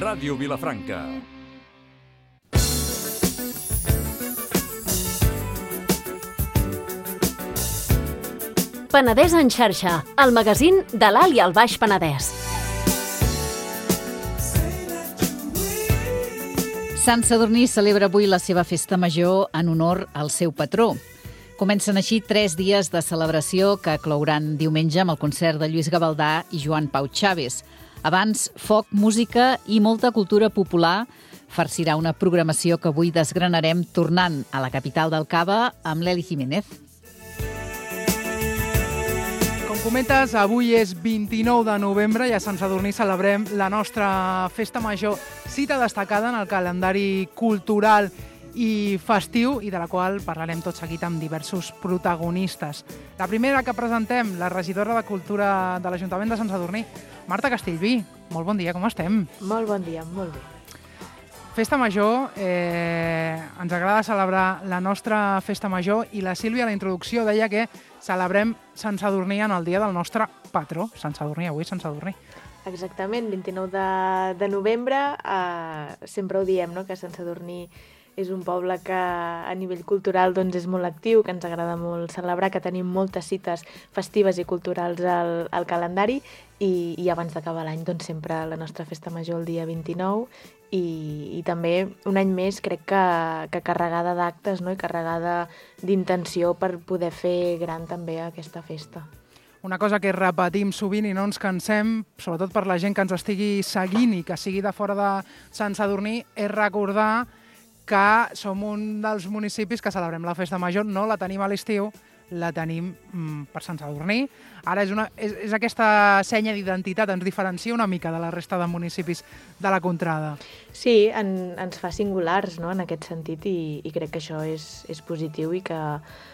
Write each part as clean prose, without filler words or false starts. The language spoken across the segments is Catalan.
Ràdio Vilafranca. Penedès en xarxa, el magazín de l'Alt i el Baix Penedès. Sant Sadurní celebra avui la seva festa major en honor al seu patró. Comencen així 3 dies de celebració que clouran diumenge amb el concert de Lluís Gavaldà i Joan Pau Chaves. Abans, foc, música i molta cultura popular farcirà una programació que avui desgranarem tornant a la capital del Cava amb l'Eli Jiménez. Com comentes, avui és 29 de novembre i a Sant Sadurní celebrem la nostra festa major, cita destacada en el calendari cultural i festiu i de la qual parlarem tot seguit amb diversos protagonistes. La primera que presentem, la regidora de Cultura de l'Ajuntament de Sant Sadurní, Marta Castellví. Molt bon dia, com estem? Molt bon dia, molt bé. Festa major, ens agrada celebrar la nostra festa major i la Sílvia a la introducció deia que celebrem Sant Sadurní en el dia del nostre patró. Sant Sadurní, avui Sant Sadurní. Exactament, 29 de novembre, sempre ho diem, no?, que Sant Sadurní és un poble que a nivell cultural doncs, és molt actiu, que ens agrada molt celebrar, que tenim moltes cites festives i culturals al calendari i abans d'acabar l'any doncs, sempre la nostra festa major el dia 29 i també un any més crec que carregada d'actes, no?, i carregada d'intenció per poder fer gran també aquesta festa. Una cosa que repetim sovint i no ens cansem, sobretot per la gent que ens estigui seguint i que sigui de fora de Sant Sadurní, és recordar que som un dels municipis que celebrem la festa major, no la tenim a l'estiu, la tenim per Sant Sadurní. Ara és aquesta senya d'identitat, ens diferencia una mica de la resta de municipis de la contrada. Sí, ens fa singulars, no?, en aquest sentit i crec que això és positiu i que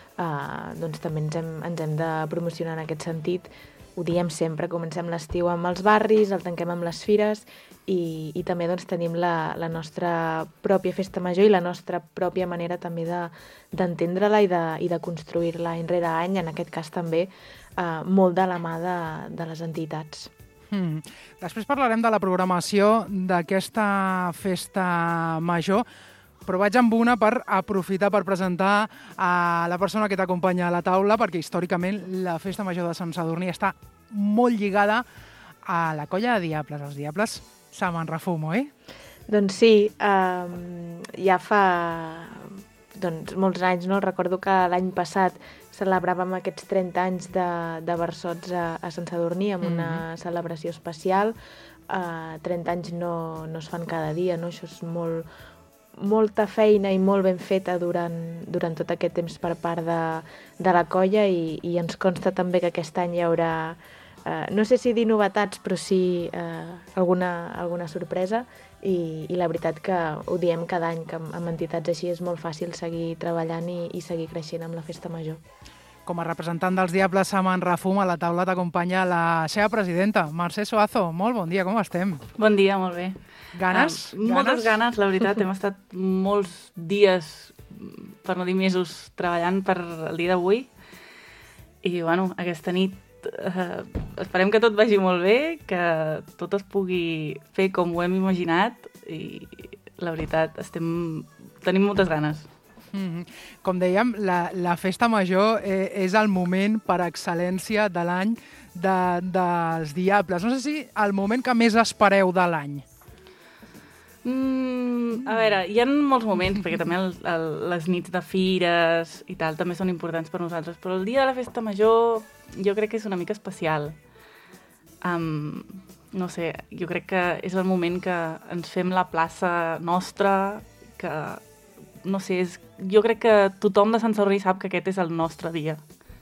doncs, també ens hem de promocionar en aquest sentit. Ho diem sempre, comencem l'estiu amb els barris, el tanquem amb les fires i també doncs, tenim la nostra pròpia festa major i la nostra pròpia manera també d'entendre-la i de construir-la any rere any, en aquest cas també molt de la mà de les entitats. Després parlarem de la programació d'aquesta festa major, però vaig amb una per aprofitar per presentar a la persona que t'acompanya a la taula, perquè històricament la festa major de Sant Sadurní està molt lligada a la colla de diables. Els diables se me'n refumo, Doncs sí, ja fa molts anys, no? Recordo que l'any passat celebràvem aquests 30 anys de Versots a Sant Sadurní amb una celebració especial. 30 anys no es fan cada dia, no? Això és molta feina i molt ben feta durant tot aquest temps per part de la colla i ens consta també que aquest any hi haurà, no sé si dir novetats, però sí alguna sorpresa i la veritat que ho diem cada any, que amb entitats així és molt fàcil seguir treballant i seguir creixent amb la festa major. Com a representant dels Diables se me'n refum, a la taula t'acompanya la seva presidenta, Mercè Soazo. Molt bon dia, com estem? Bon dia, molt bé. Ganes? Moltes ganes, la veritat. Hem estat molts dies, per no dir mesos, treballant per el dia d'avui. I, bueno, aquesta nit esperem que tot vagi molt bé, que tot es pugui fer com ho hem imaginat i, la veritat, tenim moltes ganes. Com dèiem, la festa major és el moment per excel·lència de l'any dels Diables. No sé si el moment que més espereu de l'any. A veure, hi ha molts moments, perquè també les nits de fires i tal també són importants per nosaltres, però el dia de la festa major jo crec que és una mica especial. No sé, jo crec que és el moment que ens fem la plaça nostra, que, no sé, jo crec que tothom de Sant Sadurní sap que aquest és el nostre dia.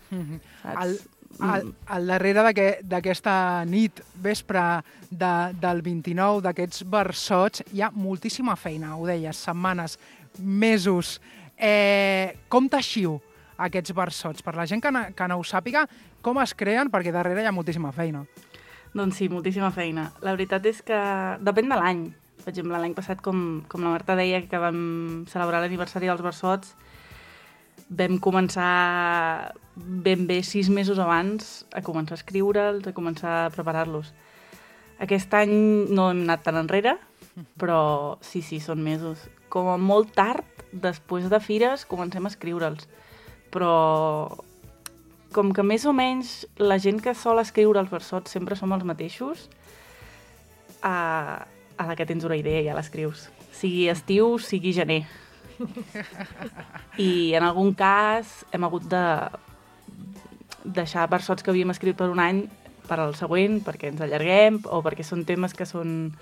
Al darrere d'aquesta nit, vespre del 29, d'aquests versots, hi ha moltíssima feina, ho deies, setmanes, mesos. Com teixiu aquests versots? Per la gent que no ho sàpiga, com es creen? Perquè darrere hi ha moltíssima feina. Doncs sí, moltíssima feina. La veritat és que depèn de l'any. Per exemple, l'any passat, com la Marta deia, que vam celebrar l'aniversari dels versots, vam començar ben bé 6 mesos abans a començar a escriure'ls, a començar a preparar-los. Aquest any no hem anat tan enrere, Però sí, són mesos. Com a molt tard, després de fires, comencem a escriure'ls. Però com que més o menys la gent que sol escriure els versots sempre som els mateixos, a la que tens una idea ja l'escrius. Sigui estiu, sigui gener. I en algun cas hem hagut de deixar versots que havíem escrit per un any per al següent, perquè ens allarguem, o perquè són temes que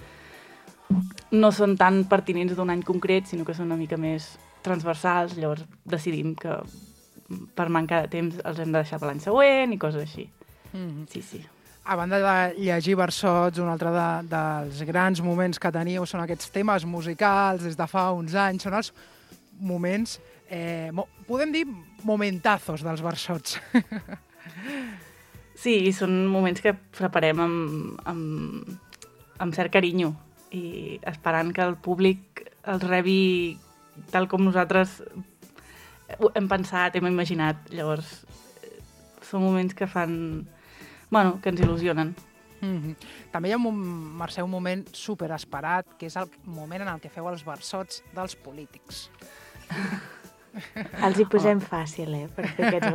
no són tan pertinents d'un any concret, sinó que són una mica més transversals, llavors decidim que per manca de temps els hem de deixar per l'any següent i coses així. Sí. A banda de llegir versots, un altre dels grans moments que teniu són aquests temes musicals des de fa uns anys, són els moments, podem dir momentazos dels versots. Sí, són moments que preparem amb cert carinyo i esperant que el públic els rebi tal com nosaltres hem pensat, hem imaginat. Llavors, són moments que fan... que ens il·lusionen. També hi ha, Mercè, un moment superesperat, que és el moment en el que feu els versots dels polítics. Els hi posem fàcil, per fer aquests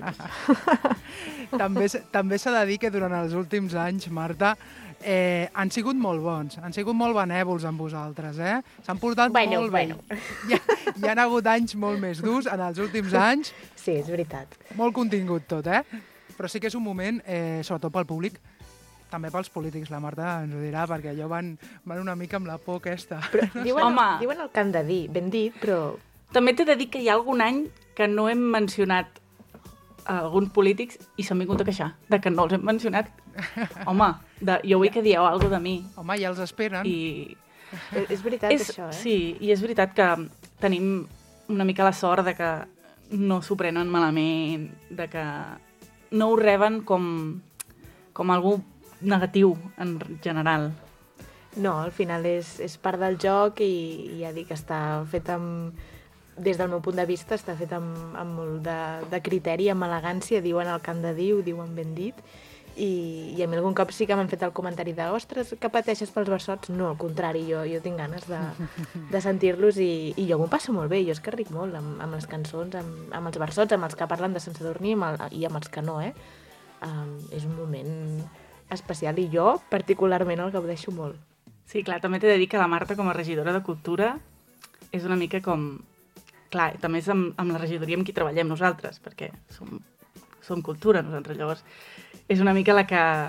versots. També s'ha de dir que durant els últims anys, Marta, han sigut molt bons, han sigut molt benèvols amb vosaltres, S'han portat molt bé. Hi ha hagut anys molt més durs en els últims anys. Sí, és veritat. Molt contingut tot, Però sí que és un moment, sobretot pel públic, també pels polítics, la Marta ens ho dirà, perquè allò van una mica amb la por aquesta. Però diuen el que han de dir, ben dit, però... També t'he de dir que hi ha algun any que no hem mencionat alguns polítics i s'han vingut a queixar de que no els hem mencionat. Home, jo vull que dieu alguna cosa de mi. Home, ja els esperen. És veritat, això, Sí, i és veritat que tenim una mica la sort de que no s'ho prenen malament, de que no ho reben com algú negatiu en general. No, al final és part del joc i ja dic, està fet des del meu punt de vista, està fet amb molt de criteri, amb elegància, diuen el que han de dir, ho diuen ben dit, i a mi algun cop sí que m'han fet el comentari de ostres, que pateixes pels versots? No, al contrari, jo tinc ganes de sentir-los i jo m'ho passo molt bé, jo és que ric molt amb les cançons, amb els versots, amb els que parlen de Sant Sadurní i amb els que no, és un moment especial i jo particularment el gaudeixo molt. Sí, clar, també t'he de dir que la Marta com a regidora de Cultura és una mica com... Clar, també és amb la regidoria amb qui treballem nosaltres, perquè som cultura nosaltres, llavors és una mica la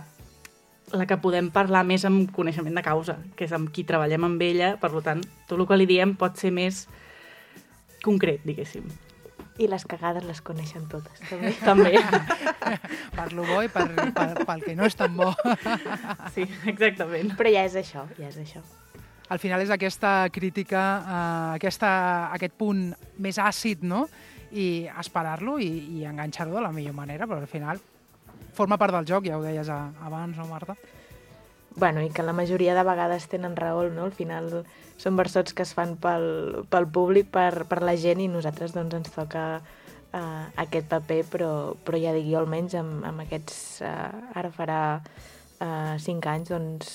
que podem parlar més amb coneixement de causa, que és amb qui treballem amb ella, per tant, tot el que li diem pot ser més concret, diguéssim. I les cagades les coneixen totes, també. També. Per lo bo i pel que no és tan bo. Sí, exactament. Però ja és això. Al final és aquesta crítica, aquest punt més àcid, no? I esperar-lo i enganxar-ho de la millor manera, però al final forma part del joc, ja ho deies abans, no, Marta? Bueno, i que la majoria de vegades tenen raó, no? Al final són versots que es fan pel públic, per la gent, i nosaltres doncs ens toca aquest paper, però ja dic jo almenys amb aquests, ara farà 5 anys, doncs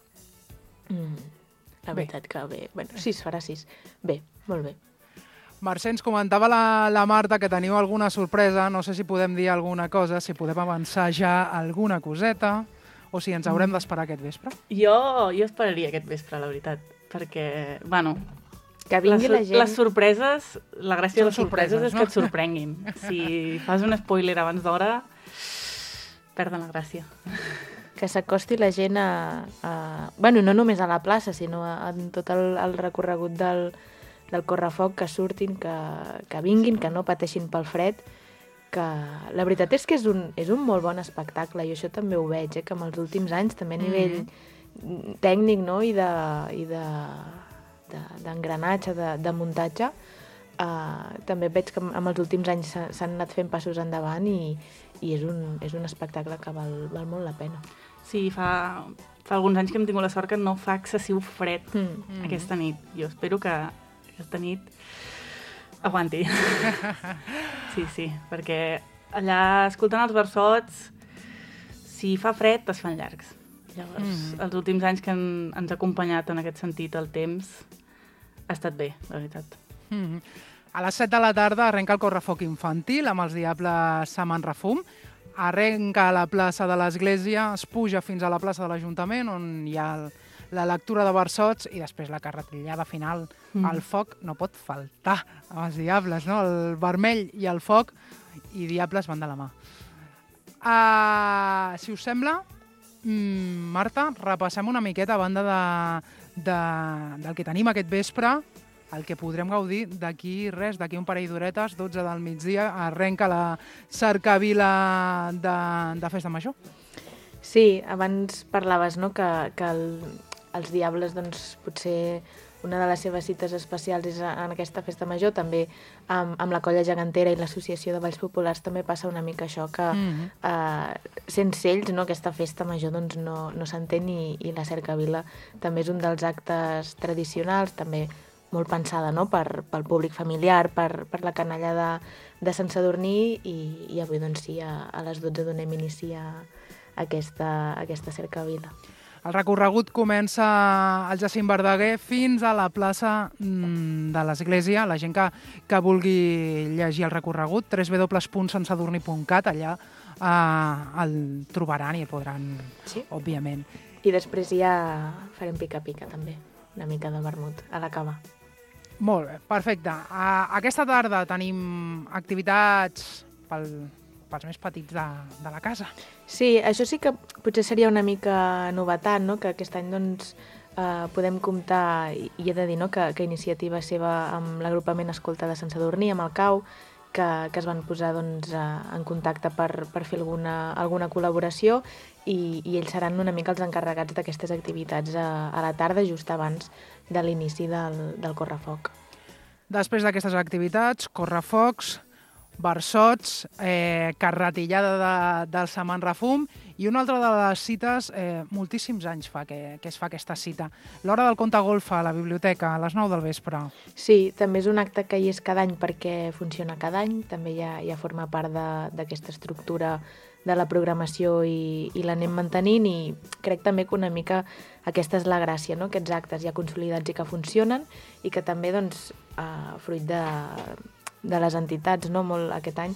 la veritat que bé. Bueno, 6, farà 6. Bé, molt bé. Mercè, ens comentava la Marta que teniu alguna sorpresa, no sé si podem dir alguna cosa, si podem avançar ja alguna coseta, o si ens haurem d'esperar aquest vespre. Jo esperaria aquest vespre, la veritat, perquè, bueno, que vingui la gent... Les sorpreses, la gràcia de les sorpreses és no? que et sorprenguin. Si fas un spoiler abans d'hora, perden la gràcia. Que s'acosti la gent bueno, no només a la plaça, sinó en tot el recorregut del correfoc, que surtin, que vinguin, que no pateixin pel fred, que la veritat és que és un molt bon espectacle, i això també ho veig, que amb els últims anys, també a nivell tècnic, no? i d'engranatge, de muntatge, també veig que amb els últims anys s'han anat fent passos endavant i és un espectacle que val molt la pena. Sí, fa alguns anys que hem tingut la sort que no fa excessiu fred aquesta nit. Jo espero que aquesta nit aguanti. Sí, perquè allà escoltant els versots, si fa fred es fan llargs. Llavors, els últims anys que ens ha acompanyat en aquest sentit el temps ha estat bé, la veritat. A les 7 de la tarda arrenca el correfoc infantil amb els Diables Saman Refum. Arrenca a la plaça de l'Església, es puja fins a la plaça de l'Ajuntament, on hi ha la lectura de versots i després la carretillada final. El foc no pot faltar amb els Diables, no? El vermell i el foc i Diables van de la mà. Si us sembla, Marta, repassem una miqueta a banda del que tenim aquest vespre, el que podrem gaudir d'aquí un parell d'horetes, 12 del migdia, arrenca la cercavila de Festa Major. Sí, abans parlaves, no?, que els Diables, doncs, potser una de les seves cites especials és en aquesta Festa Major, també amb la Colla Gegantera i l'Associació de Balls Populars també passa una mica això, que sense ells, no, aquesta Festa Major doncs, no s'entén i la cercavila també és un dels actes tradicionals, també molt pensada, no?, pel públic familiar, per la canalla de Sant Sadurní i avui, doncs sí, a les 12 donem inici a aquesta cercavila. El recorregut comença al Jacint Verdaguer fins a la plaça de l'Església. La gent que vulgui llegir el recorregut, www.santsadurní.cat, allà el trobaran i el podran, òbviament. I després ja farem pica-pica, també, una mica de vermut a la cava. Molt bé, perfecte. Aquesta tarda tenim activitats pels més petits de la casa. Sí, això sí que potser seria una mica novetat, no?, que aquest any doncs, podem comptar, i he de dir, no?, que iniciativa seva amb l'agrupament Escolta de Sant Sadurní, amb el CAU, que es van posar doncs, en contacte per fer alguna col·laboració i ells seran una mica els encarregats d'aquestes activitats a la tarda, just abans de l'inici del correfoc. Després d'aquestes activitats, correfocs, versots, carretillada del Saman Refum i una altra de les cites, moltíssims anys fa que es fa aquesta cita. L'hora del conte golfa a la biblioteca, a les 9 del vespre. Sí, també és un acte que hi és cada any perquè funciona cada any, també ja forma part d'aquesta estructura de la programació i l'anem mantenint i crec també que una mica aquesta és la gràcia, no?, aquests actes ja consolidats i que funcionen i que també, doncs, fruit de les entitats, no?, molt aquest any,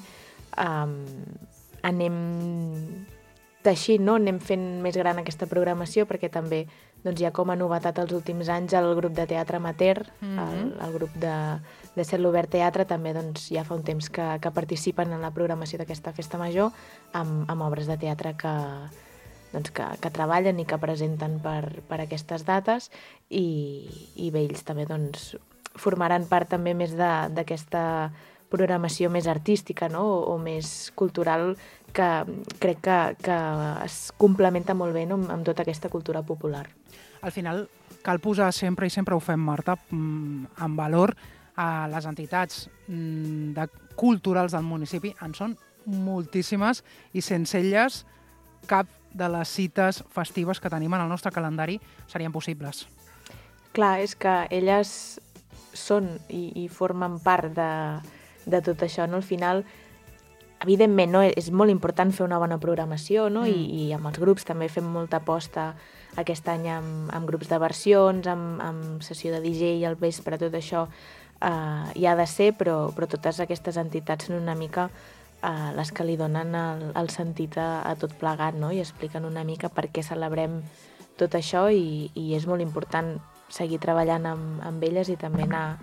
anem teixint, no?, anem fent més gran aquesta programació perquè també doncs, hi ha com a novetat els últims anys el grup de teatre amateur, el grup de Cel Obert Teatre també doncs, ja fa un temps que participen en la programació d'aquesta Festa Major amb obres de teatre que treballen i que presenten per aquestes dates i bé, ells també doncs, formaran part també més d'aquesta programació més artística, no?, o més cultural que crec que es complementa molt bé, no?, amb tota aquesta cultura popular. Al final cal posar sempre, i sempre ho fem, Marta, en valor a les entitats culturals del municipi. En són moltíssimes i sense elles cap de les cites festives que tenim en el nostre calendari serien possibles. Clar, és que elles són i formen part de tot això, no? Al final, evidentment, no? És molt important fer una bona programació, no? I amb els grups també fem molta aposta aquest any amb grups de versions, amb sessió de DJ al vespre, tot això hi ha de ser, però totes aquestes entitats són una mica les que li donen el sentit a tot plegat, no? I expliquen una mica per què celebrem tot això i és molt important seguir treballant amb elles i també anar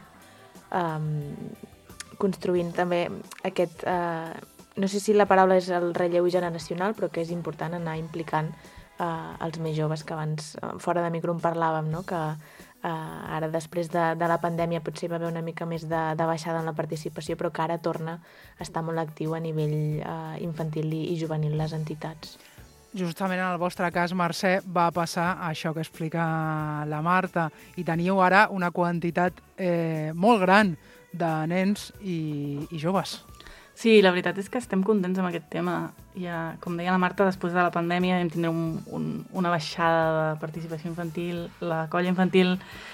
construint també aquest... no sé si la paraula és el relleu generacional, però que és important anar implicant els més joves, que abans fora de micro en parlàvem, no? Que ara després de la pandèmia potser va haver una mica més de baixada en la participació, però que ara torna a estar molt actiu a nivell infantil i juvenil les entitats. Justament en el vostre cas, Mercè, va passar això que explica la Marta i teníeu ara una quantitat molt gran de nens i joves. Sí, la veritat és que estem contents amb aquest tema. Ja, com deia la Marta, després de la pandèmia vam tindre una baixada de participació infantil. La colla infantil,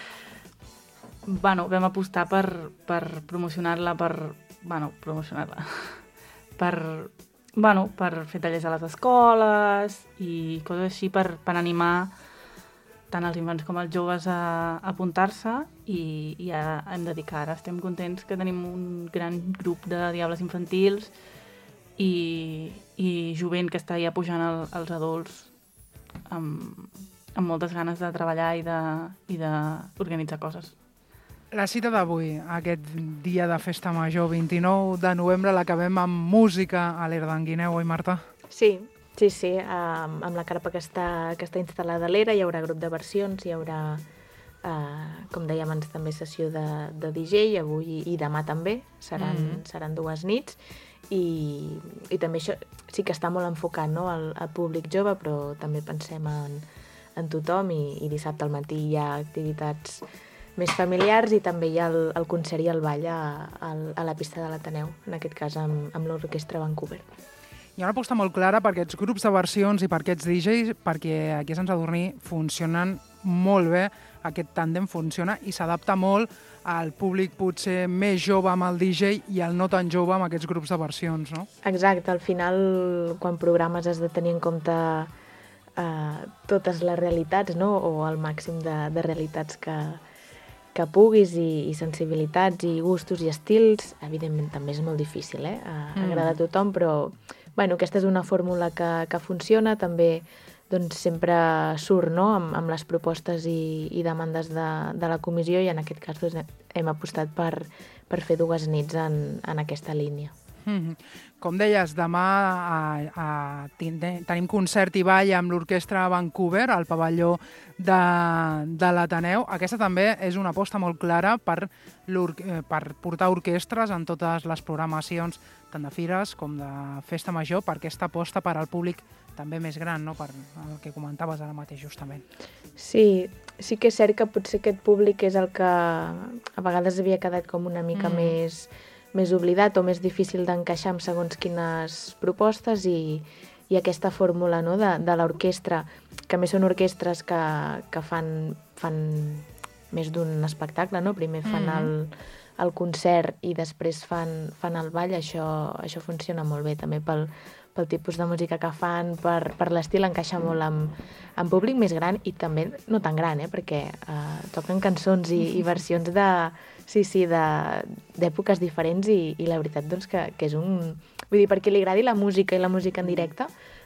vam apostar per promocionar-la, per per fer tallers a les escoles i coses així per animar tant els infants com els joves a apuntar-se i ja hem de dir que ara estem contents que tenim un gran grup de diables infantils i jovent que està ja pujant als adults amb moltes ganes de treballar i d'organitzar coses. La cita d'avui, aquest dia de festa major, 29 de novembre, l'acabem amb música a l'Era d'en Guineu, oi, Marta? Sí, amb la carpa que està instal·lada a l'Era hi haurà grup de versions, hi haurà, com dèiem abans, també sessió de DJ, avui i demà també, seran 2 nits, i també això sí que està molt enfocat, no?, al públic jove, però també pensem en tothom, i dissabte al matí hi ha activitats més familiars i també hi ha el concert i el ball a la pista de l'Ateneu, en aquest cas amb l'Orquestra Vancouver. Hi ha una aposta molt clara per aquests grups de versions i per aquests DJs, perquè aquí a Sant Sadurní funcionen molt bé, aquest tàndem funciona i s'adapta molt al públic potser més jove amb el DJ i el no tan jove amb aquests grups de versions, no? Exacte, al final quan programes has de tenir en compte totes les realitats, no?, o el màxim de realitats que puguis i sensibilitats i gustos i estils. Evidentment també és molt difícil, agradar a tothom, però bueno, aquesta és una fórmula que funciona, també doncs, sempre surt, no?, amb les propostes i demandes de la comissió, i en aquest cas doncs, hem apostat per fer 2 nits en aquesta línia. Com deies, demà tenim concert i ball amb l'Orquestra Vancouver al pavelló de l'Ateneu. Aquesta també és una aposta molt clara per portar orquestres en totes les programacions, tant de fires com de festa major, per aquesta aposta per al públic també més gran, no?, per el que comentaves ara mateix justament. Sí que és cert que potser aquest públic és el que a vegades havia quedat com una mica més oblidat o més difícil d'encaixar amb segons quines propostes, i aquesta fórmula, no?, de l'orquestra, que a més són orquestres que fan més d'un espectacle, no? Primer fan el concert i després fan el ball, això funciona molt bé també pel tipus de música que fan, per l'estil, encaixa molt amb públic més gran i també no tan gran, perquè toquen cançons i versions d'èpoques diferents, i la veritat doncs, que és un... Vull dir, perquè li agradi la música i la música en directe,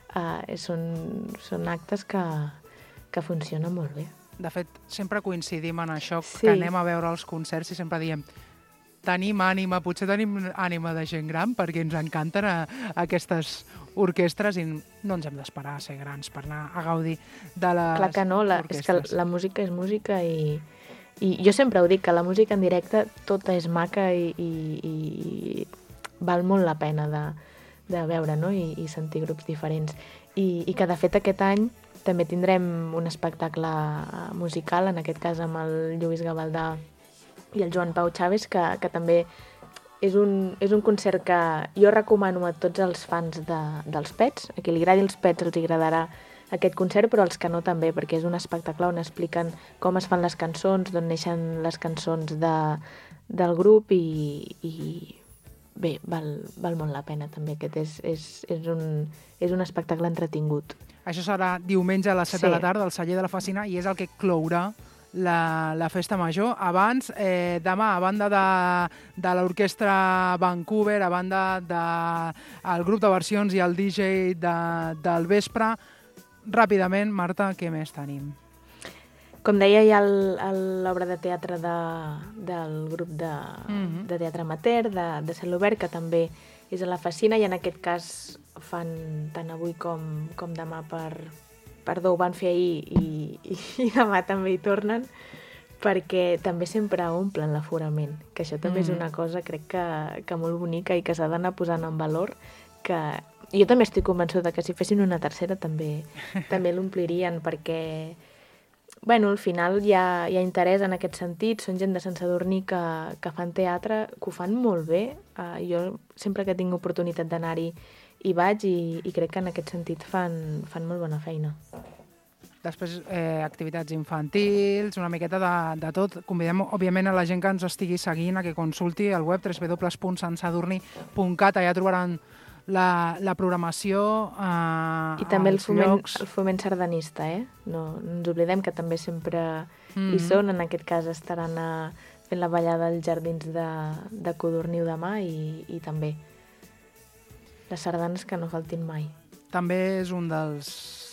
són actes que funcionen molt bé. De fet, sempre coincidim en això, que anem a veure els concerts i sempre diem tenim ànima, potser tenim ànima de gent gran, perquè ens encanten aquestes orquestres i no ens hem d'esperar a ser grans per anar a gaudir de les Clar que no, és que la música és música, i jo sempre ho dic, que la música en directe tota és maca i val molt la pena de veure, no?, i sentir grups diferents. I que de fet aquest any també tindrem un espectacle musical, en aquest cas amb el Lluís Gavaldà i el Joan Pau Chaves, que també és un concert que jo recomano a tots els fans dels Pets. A qui li agradi els Pets els agradarà aquest concert, però els que no també, perquè és un espectacle on expliquen com es fan les cançons, d'on neixen les cançons del grup, i bé, val molt la pena també. Aquest és un espectacle entretingut. Això serà diumenge a les 7 de la tarda al Celler de la Facina, i és el que clourà la festa major. Abans, demà, a banda de l'Orquestra Vancouver, a banda del grup de versions i el DJ del vespre, ràpidament, Marta, què més tenim? Com deia, hi ha l'obra de teatre del grup de teatre amateur, de Cel Obert, que també és a la Facina, i en aquest cas fan tant avui com demà ho van fer ahir i demà també hi tornen, perquè també sempre omplen l'aforament, que això també és una cosa, crec que molt bonica i que s'ha d'anar posant en valor, que jo també estic convençuda que si fessin una tercera també l'omplirien, perquè bueno, al final hi ha interès en aquest sentit, són gent de Sant Sadurní que fan teatre, que ho fan molt bé. Jo sempre que tinc oportunitat d'anar-hi hi vaig, i crec que en aquest sentit fan molt bona feina. Després, activitats infantils, una miqueta de tot. Convidem, òbviament, a la gent que ens estigui seguint a que consulti el web www.santsadurni.cat. Allà trobaran la programació I també el als foment, llocs. el foment sardanista, No ens oblidem que també sempre hi són. En aquest cas estaran fent la ballada als jardins de Codorniu demà i també les sardanes que no faltin mai. També és un dels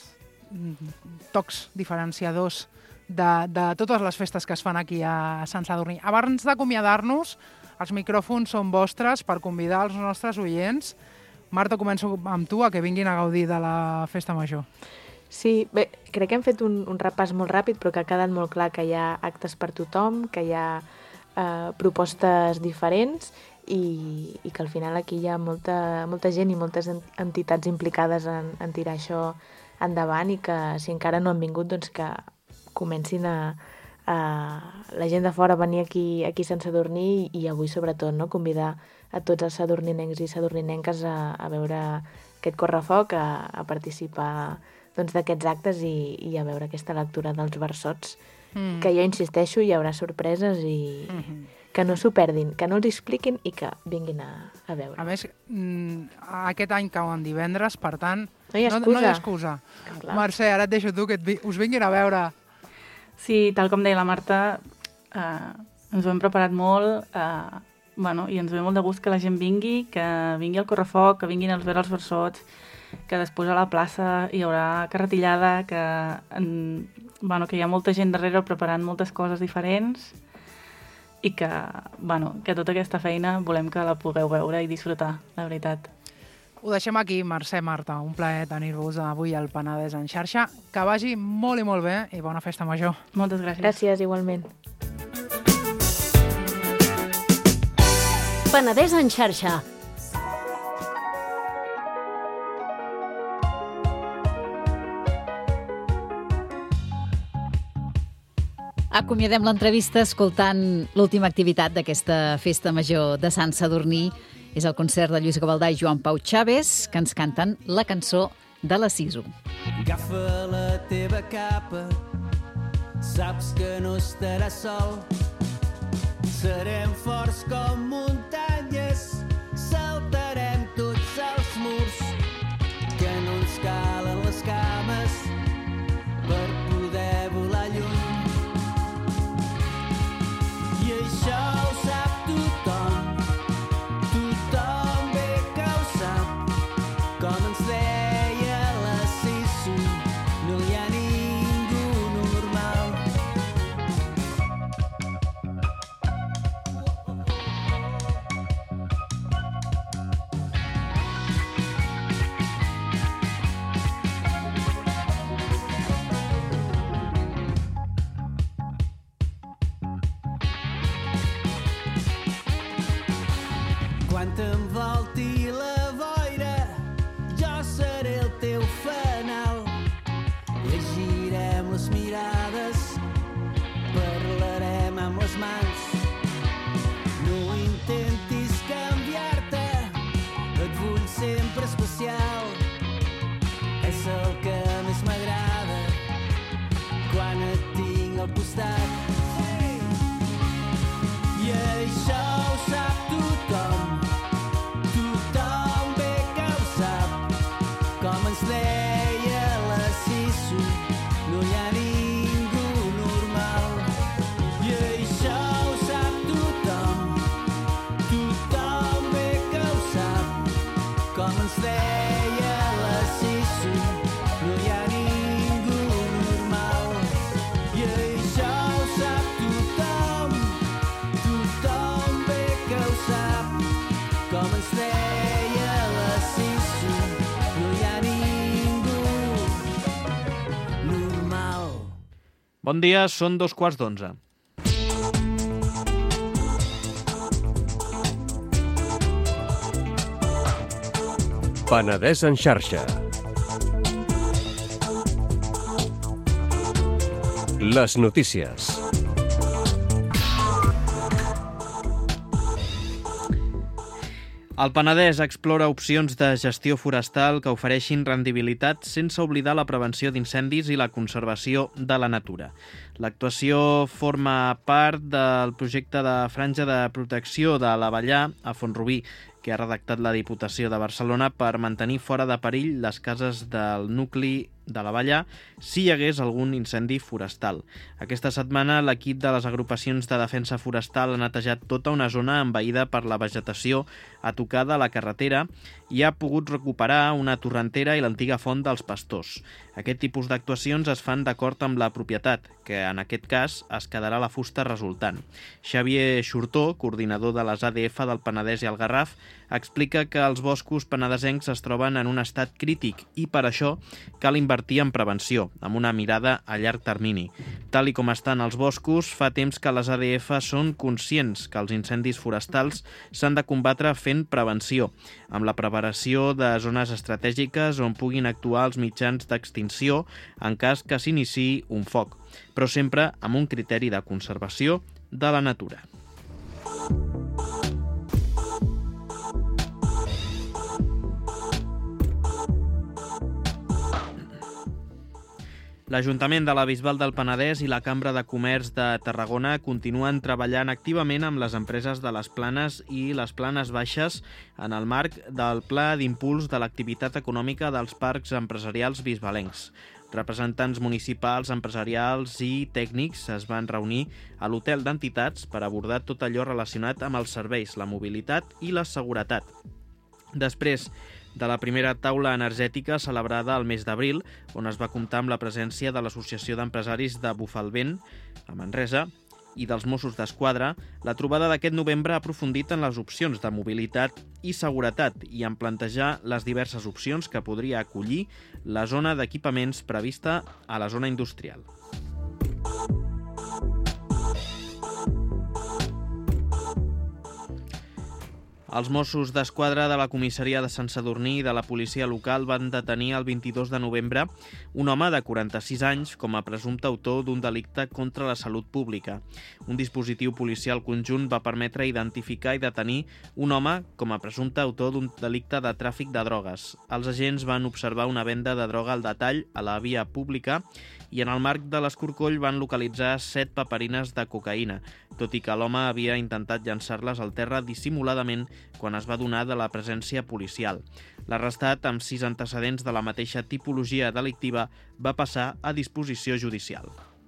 tocs diferenciadors de totes les festes que es fan aquí a Sant Sadurní. Abans d'acomiadar-nos, els micròfons són vostres per convidar els nostres oients. Marta, començo amb tu, a que vinguin a gaudir de la Festa Major. Sí, bé, crec que hem fet un repàs molt ràpid, però que ha quedat molt clar que hi ha actes per tothom, que hi ha propostes diferents i que al final aquí hi ha molta gent i moltes entitats implicades en tirar això endavant i que si encara no han vingut, doncs que comencin la gent de fora a venir aquí a Sant Sadurní i avui sobretot convidar a tots els sadurninencs i sadurninenques a veure aquest correfoc, a participar d'aquests actes i a veure aquesta lectura dels versots, que jo insisteixo, hi haurà sorpreses i que no s'ho perdin, que no els expliquin i que vinguin a veure. A més, aquest any cauen divendres, per tant, no hi ha excusa. No hi ha excusa. Mercè, ara et deixo tu, que us vinguin a veure. Sí, tal com deia la Marta, ens ho hem preparat molt, i ens ve molt de gust que la gent vingui al correfoc, que vinguin a veure els versots, que després a la plaça hi haurà carretillada, que hi ha molta gent darrere preparant moltes coses diferents i que tota aquesta feina volem que la pugueu veure i disfrutar, la veritat. Ho deixem aquí, Mercè, Marta. Un plaer tenir-vos avui al Penedès en xarxa. Que vagi molt i molt bé i bona Festa Major. Moltes gràcies. Gràcies, igualment. Penedès en xarxa. Acomiadem l'entrevista escoltant l'última activitat d'aquesta Festa Major de Sant Sadurní. És el concert de Lluís Gavaldà i Joan Pau Chaves, que ens canten la cançó de la Sisu. Agafa la teva capa, saps que no estaràs sol. Serem forts com muntanyes, saltarem tots els murs, que no ens calen les cames per poder volar lluny. I això ho sap tothom, tothom bé que ho sap, com ens deia la Sisu, no hi ha ningú normal. Quan t'envolti la boira, jo seré el teu fanal. Llegirem les mirades, parlarem amb les mans. No intentis canviar-te, et vull sempre especial. És el que més m'agrada quan et tinc al costat. I això ho sap tothom, tothom bé que ho sap, com ens deia la Sisu, no hi ha ningú normal. I això ho sap tothom, tothom bé que ho sap, com ens deia la Sisu, no hi ha ningú normal. I això ho sap tothom, tothom bé que ho sap, com ens deia la Sisu, no hi ha ningú normal. Bon dia, són 11:15. Penedès en xarxa. Les notícies. El Penedès explora opcions de gestió forestal que ofereixin rendibilitat sense oblidar la prevenció d'incendis i la conservació de la natura. L'actuació forma part del projecte de franja de protecció de l'Avellà a Font-rubí que ha redactat la Diputació de Barcelona per mantenir fora de perill les cases del nucli de la Valla si hi hagués algun incendi forestal. Aquesta setmana l'equip de les agrupacions de defensa forestal ha netejat tota una zona envaïda per la vegetació a tocar de la carretera i ha pogut recuperar una torrentera i l'antiga font dels pastors. Aquest tipus d'actuacions es fan d'acord amb la propietat, que en aquest cas es quedarà la fusta resultant. Xavier Xurtó, coordinador de les ADF del Penedès i el Garraf, explica que els boscos penedesencs es troben en un estat crític i per això cal invertir en prevenció, amb una mirada a llarg termini. Tal i com estan els boscos, fa temps que les ADF són conscients que els incendis forestals s'han de combatre fent prevenció, amb la preparació de zones estratègiques on puguin actuar els mitjans d'extinció en cas que s'iniciï un foc, però sempre amb un criteri de conservació de la natura. L'Ajuntament de la Bisbal del Penedès i la Cambra de Comerç de Tarragona continuen treballant activament amb les empreses de les Planes i les Planes Baixes en el marc del Pla d'Impuls de l'Activitat Econòmica dels Parcs Empresarials Bisbalencs. Representants municipals, empresarials i tècnics es van reunir a l'Hotel d'Entitats per abordar tot allò relacionat amb els serveis, la mobilitat i la seguretat. Després de la primera taula energètica celebrada al mes d'abril, on es va comptar amb la presència de l'Associació d'Empresaris de Bufalvent, a Manresa, i dels Mossos d'Esquadra, la trobada d'aquest novembre ha aprofundit en les opcions de mobilitat i seguretat i en plantejar les diverses opcions que podria acollir la zona d'equipaments prevista a la zona industrial. Els Mossos d'Esquadra de la comissaria de Sant Sadurní i de la policia local van detenir el 22 de novembre un home de 46 anys com a presumpte autor d'un delicte contra la salut pública. Un dispositiu policial conjunt va permetre identificar i detenir un home com a presumpte autor d'un delicte de tràfic de drogues. Els agents van observar una venda de droga al detall a la via pública i en el marc de l'escorcoll van localitzar 7 paperines de cocaïna, tot i que l'home havia intentat llançar-les al terra dissimuladament quan es va adonar de la presència policial. L'arrestat, amb 6 antecedents de la mateixa tipologia delictiva, va passar a disposició judicial.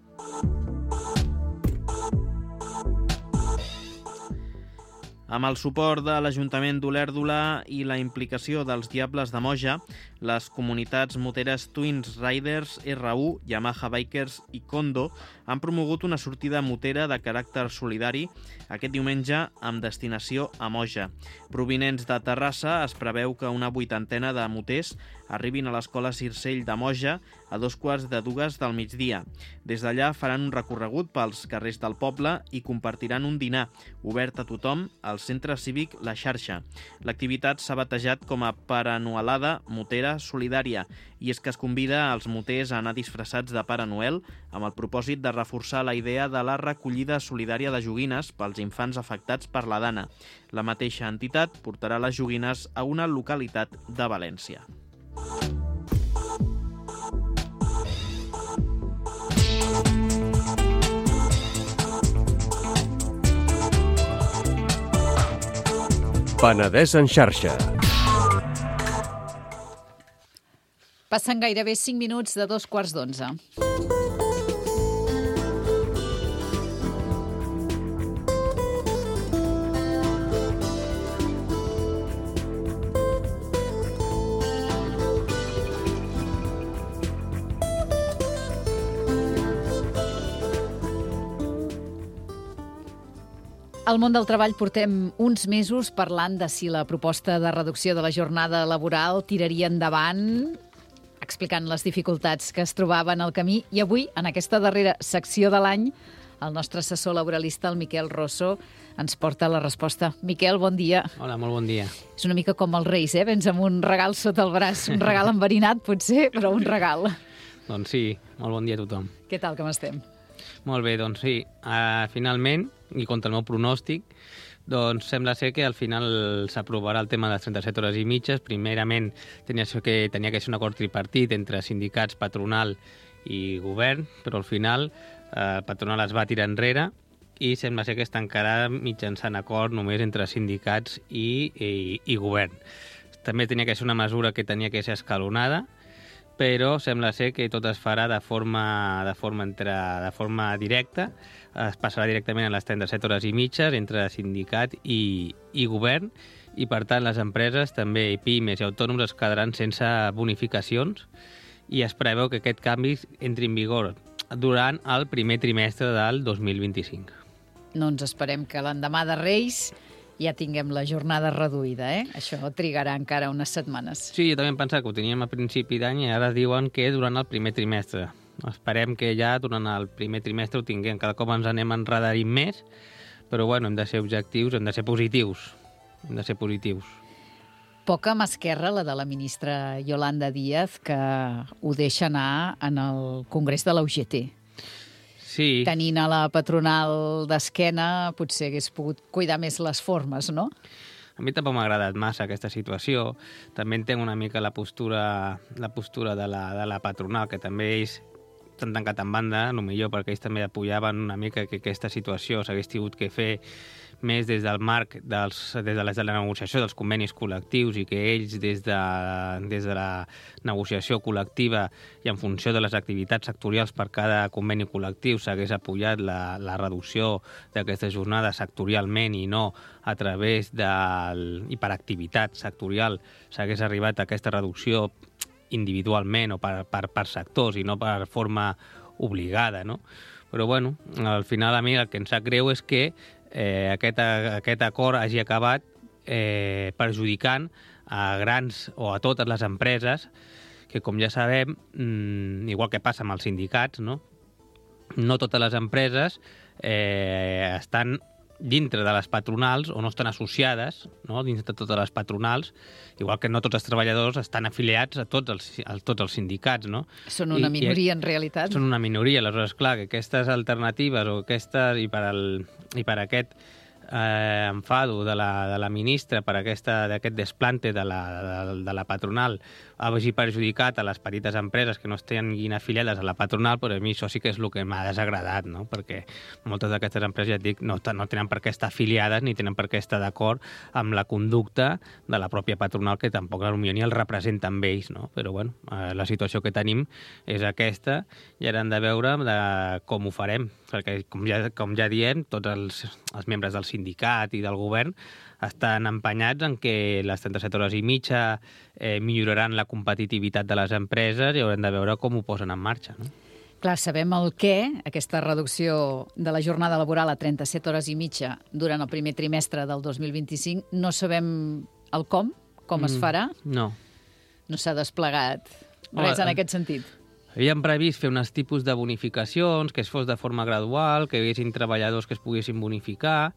Amb el suport de l'Ajuntament d'Olèrdola i la implicació dels Diables de Moja, les comunitats moteres Twins Riders, R1, Yamaha Bikers i Kondo han promogut una sortida motera de caràcter solidari aquest diumenge amb destinació a Moja. Provinents de Terrassa, es preveu que una 80ena de moters arribin a l'Escola Circell de Moja a 2:15 del migdia. Des d'allà faran un recorregut pels carrers del poble i compartiran un dinar obert a tothom al Centre Cívic La Xarxa. L'activitat s'ha batejat com a Paranualada Motera Solidària i és que es convida als moters a anar disfressats de Pare Noel amb el propòsit de reforçar la idea de la recollida solidària de joguines pels infants afectats per la dana. La mateixa entitat portarà les joguines a una localitat de València. Penedès en xarxa. Passen gairebé 5 minuts de 11:15. Al món del treball portem uns mesos parlant de si la proposta de reducció de la jornada laboral tiraria endavant, explicant les dificultats que es trobaven al camí. I avui, en aquesta darrera secció de l'any, el nostre assessor laboralista, el Miquel Rosso, ens porta la resposta. Miquel, bon dia. Hola, molt bon dia. És una mica com els Reis, Vens amb un regal sota el braç, un regal enverinat, potser, però un regal. Doncs sí, molt bon dia a tothom. Què tal, com estem? Molt bé, doncs sí. Finalment, i contra el meu pronòstic, doncs sembla ser que al final s'aprovarà el tema de les 37 hores i mitges. Primerament tenia que ser un acord tripartit entre sindicats, patronal i govern, però al final el patronal es va tirar enrere i sembla ser que es tancarà mitjançant acord només entre sindicats i govern. També tenia que ser una mesura que tenia que ser escalonada, però sembla ser que tot es farà de forma directa, es passarà directament a les 37 hores i mitges entre sindicat i govern, i per tant les empreses, també pimes i autònoms, es quedaran sense bonificacions, i es preveu que aquest canvi entri en vigor durant el primer trimestre del 2025. No ens esperem que l'endemà de Reis ja tinguem la jornada reduïda, Això trigarà encara unes setmanes. Sí, jo també em pensava que ho teníem a principi d'any i ara diuen que durant el primer trimestre. Esperem que ja durant el primer trimestre ho tinguem. Cada cop ens anem enredarint més, però bueno, hem de ser objectius, hem de ser positius. Poca mà esquerra, la de la ministra Yolanda Díaz, que ho deixa anar en el Congrés de la UGT. Sí. Tenint a la patronal d'esquena, potser hagués pogut cuidar més les formes, no? A mi tampoc m'ha agradat massa aquesta situació. També entenc una mica la postura de la patronal, que també ells s'han tancat en banda, potser perquè ells també apoyaven una mica que aquesta situació s'hagués tingut que fer més des del marc de la negociació dels convenis col·lectius, i que ells des de la negociació col·lectiva i en funció de les activitats sectorials per cada conveni col·lectiu s'hagués apoyat la reducció d'aquestes jornades sectorialment i no a través i per activitat sectorial s'hagués arribat a aquesta reducció individualment o per sectors i no per forma obligada, no? Però bueno, al final a mi el que em sap greu és que aquest acord hagi acabat perjudicant a grans o a totes les empreses que, com ja sabem, igual que passa amb els sindicats, no totes les empreses estan dintre de les patronals o no estan associades, dintre de totes les patronals, igual que no tots els treballadors estan afiliats a tots els sindicats, no? Són una minoria, en realitat. Són una minoria, aleshores, clar, que aquestes alternatives i per aquest enfado de la ministra per aquest desplante de la patronal hagi perjudicat a les petites empreses que no estiguin afiliades a la patronal, però a mi això sí que és el que m'ha desagradat, no? Perquè moltes d'aquestes empreses, ja et dic, no tenen per què estar afiliades ni tenen per què estar d'acord amb la conducta de la pròpia patronal, que tampoc potser ni el representa amb ells, no? Però bueno, la situació que tenim és aquesta i ara hem de veure com ho farem, perquè com ja diem, tots els membres del sindicat i del govern estan empenyats en que les 37 hores i mitja milloraran la competitivitat de les empreses i haurem de veure com ho posen en marxa, no? Clar, sabem el què, aquesta reducció de la jornada laboral a 37 hores i mitja durant el primer trimestre del 2025. No sabem el com es farà. No. No s'ha desplegat res en aquest sentit. Havíem previst fer uns tipus de bonificacions, que es fos de forma gradual, que hi haguessin treballadors que es poguessin bonificar,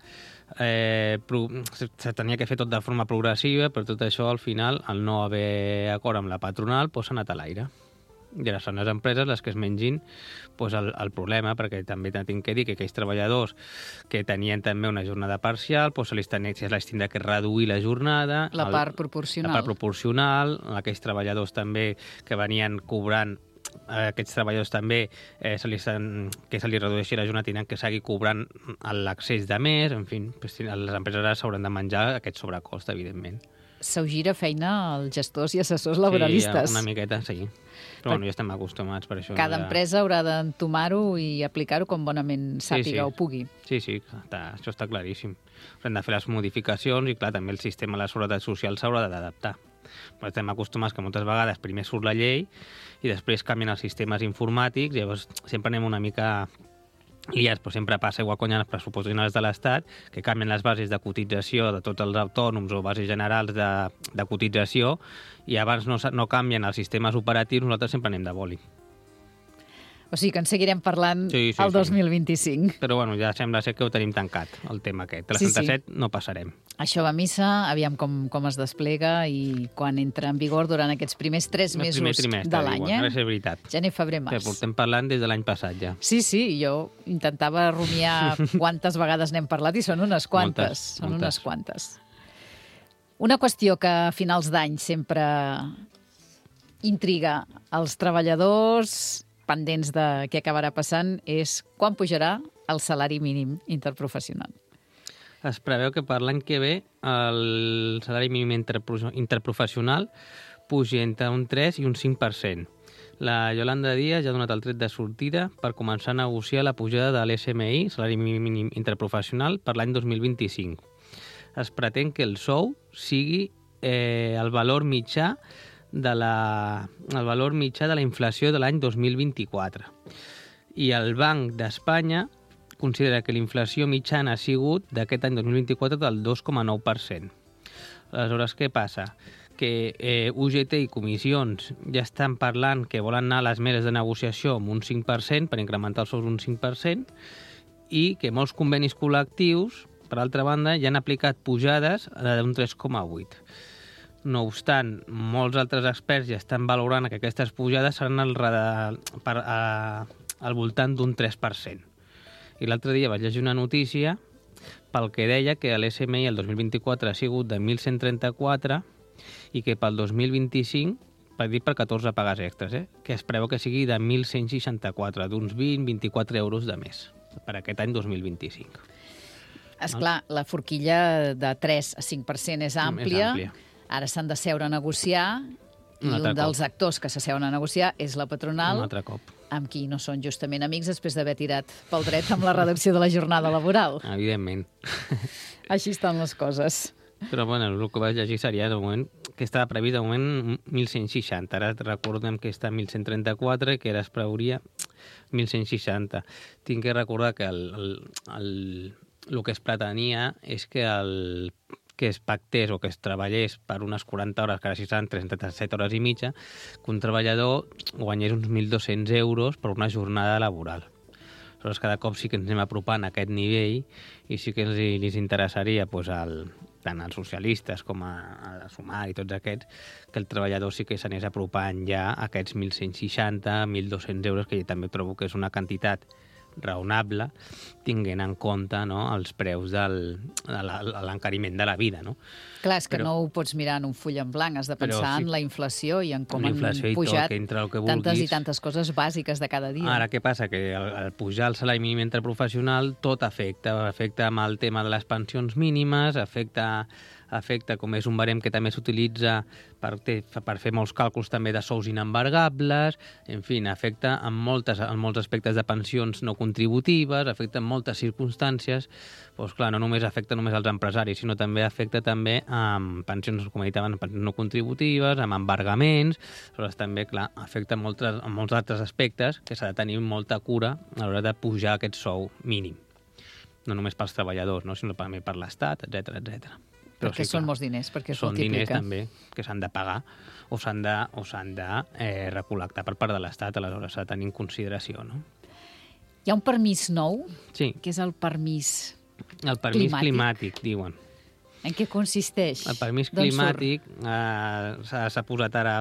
se tenia que fer tot de forma progressiva, però tot això al final, al no haver acord amb la patronal, s'ha anat a l'aire. I ara són les empreses les que es mengin el problema, perquè també tinc que dir que aquells treballadors que tenien també una jornada parcial, se les tindrà que reduir la jornada. La part proporcional. La part proporcional. Aquells treballadors també que venien cobrant, aquests treballadors també que se li redueixi la jornada tindran que seguir cobrant l'accés de més. En fi, les empreses ara s'hauran de menjar aquest sobrecost, evidentment. S'ho gira feina als gestors i assessors laboralistes. Sí, una miqueta, sí. Però bueno, ja estem acostumats per això. Cada empresa haurà d'entomar-ho i aplicar-ho com bonament sàpiga o pugui. Sí, això està claríssim. Haurem de fer les modificacions i, clar, també el sistema de la seguretat social s'haurà d'adaptar. Però estem acostumats que moltes vegades primer surt la llei i després canvien els sistemes informàtics, llavors sempre anem una mica liats, però sempre passa igual quan hi ha els pressupostos generals de l'Estat, que canvien les bases de cotització de tots els autònoms o bases generals de cotització, i abans no canvien els sistemes operatius, nosaltres sempre anem de boli. O sigui que en seguirem parlant el 2025. Però bueno, ja sembla ser que ho tenim tancat, el tema aquest. La 37 no passarem. Això va a missa, aviam com es desplega i quan entra en vigor durant aquests primers 3 mesos de l'any. Ara és veritat. Gener, febrer, març. Que portem parlant des de l'any passat ja. Sí, jo intentava rumiar quantes vegades n'hem parlat i són unes quantes. Unes quantes. Una qüestió que a finals d'any sempre intriga els treballadors pendents de què acabarà passant és quan pujarà el salari mínim interprofessional? Es preveu que per l'any que ve el salari mínim interprofessional pugi entre un 3 i un 5%. La Yolanda Díaz ja ha donat el tret de sortida per començar a negociar la pujada de l'SMI, salari mínim interprofessional, per l'any 2025. Es pretén que el sou sigui el valor mitjà de la inflació de l'any 2024. I el Banc d'Espanya considera que la inflació mitjana ha sigut d'aquest any 2024 del 2,9%. Aleshores, què passa? Que UGT i comissions ja estan parlant que volen anar a les meses de negociació amb un 5% per incrementar els sous un 5% i que molts convenis col·lectius, per altra banda, ja han aplicat pujades d'un 3,8%. No obstant, molts altres experts ja estan valorant que aquestes pujades seran al voltant d'un 3%. I l'altre dia vaig llegir una notícia pel que deia que l'SMI el 2024 ha sigut de 1.134 i que pel 2025, per 14 pagues extres, que es preveu que sigui de 1.164, d'uns 20-24 euros de més per aquest any 2025. Esclar, la forquilla de 3 a 5% és àmplia. Ara s'han de seure a negociar i un dels actors que s'asseuen a negociar és la patronal, un altre cop, amb qui no són justament amics després d'haver tirat pel dret amb la reducció de la jornada laboral. Evidentment. Així estan les coses. Però bueno, el que vaig llegir seria de moment que estava previst de moment 1.160. Ara recordem que està 1.134 i que ara es preuria 1.160. Tinc que recordar que el que es pretenia és que es pactés o que es treballés per unes 40 hores, que ara sí seran 37 hores i mitja, que un treballador guanyés uns 1.200 euros per una jornada laboral. Aleshores, cada cop sí que ens anem apropant a aquest nivell i sí que els interessaria tant als socialistes com a Sumar i tots aquests, que el treballador sí que s'anés apropant ja a aquests 1.160, 1.200 euros, que jo també trobo que és una quantitat raonable, tinguent en compte els preus de l'encariment de la vida. No? Clar, és que no ho pots mirar en un full en blanc, has de pensar en la inflació i en com han pujat tantes i tantes coses bàsiques de cada dia. Ara, què passa? Que al pujar el salari mínim interprofessional tot afecta amb el tema de les pensions mínimes, afecta, com és un barem que també s'utilitza per fer molts càlculs també de sous inembargables, en fi, afecta en molts aspectes de pensions no contributives, afecta en moltes circumstàncies, doncs clar, no només afecta només als empresaris, sinó també afecta també amb pensions, com he dit abans, pensions no contributives, amb embargaments, però també, clar, afecta en molts altres aspectes que s'ha de tenir molta cura a l'hora de pujar aquest sou mínim. No només pels treballadors, no? Sinó també per l'Estat, etc. Perquè són molts diners, perquè es multiplica. Són diners també que s'han de pagar o s'han de recol·lectar per part de l'Estat, aleshores s'ha de tenir en consideració, no? Hi ha un permís nou, sí, que és el permís climàtic, diuen. En què consisteix? El permís climàtic s'ha posat ara...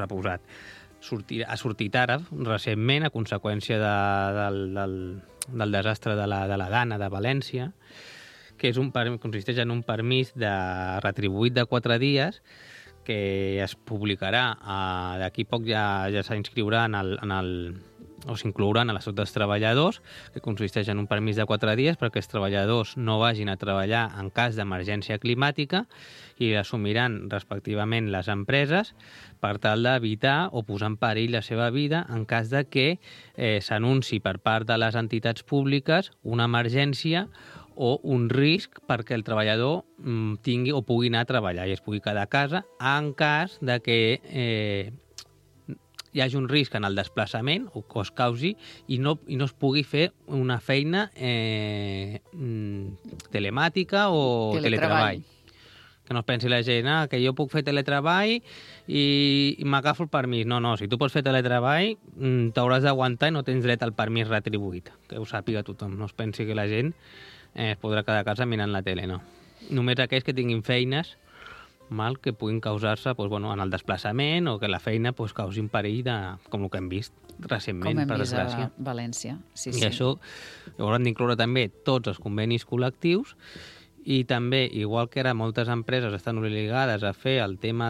ha sortit ara, recentment, a conseqüència del desastre de la Dana de València, que consisteix en un permís retribuït de 4 dies que es publicarà d'aquí poc, ja s'inscriurà o s'inclouran a l'Estatut dels Treballadors, que consisteix en un permís de 4 dies perquè els treballadors no vagin a treballar en cas d'emergència climàtica i l'assumiran respectivament les empreses per tal d'evitar o posar en perill la seva vida en cas de que s'anunci per part de les entitats públiques una emergència o un risc perquè el treballador tingui o pugui anar a treballar i es pugui quedar a casa en cas de que hi hagi un risc en el desplaçament o que es causi i no es pugui fer una feina telemàtica o teletreball. Que no es pensi la gent que jo puc fer teletreball i m'agafo el permís. No, si tu pots fer teletreball t'hauràs d'aguantar i no tens dret al permís retribuït. Que ho sàpiga tothom, no es pensi que la gent es podrà quedar a casa mirant la tele, no. Només aquells que tinguin feines que puguin causar-se en el desplaçament o que la feina causi un perill com el que hem vist recentment, per desgràcia. Com hem vist a València. Sí. I això hauran d'incloure també tots els convenis col·lectius i també, igual que ara moltes empreses estan obligades a fer el tema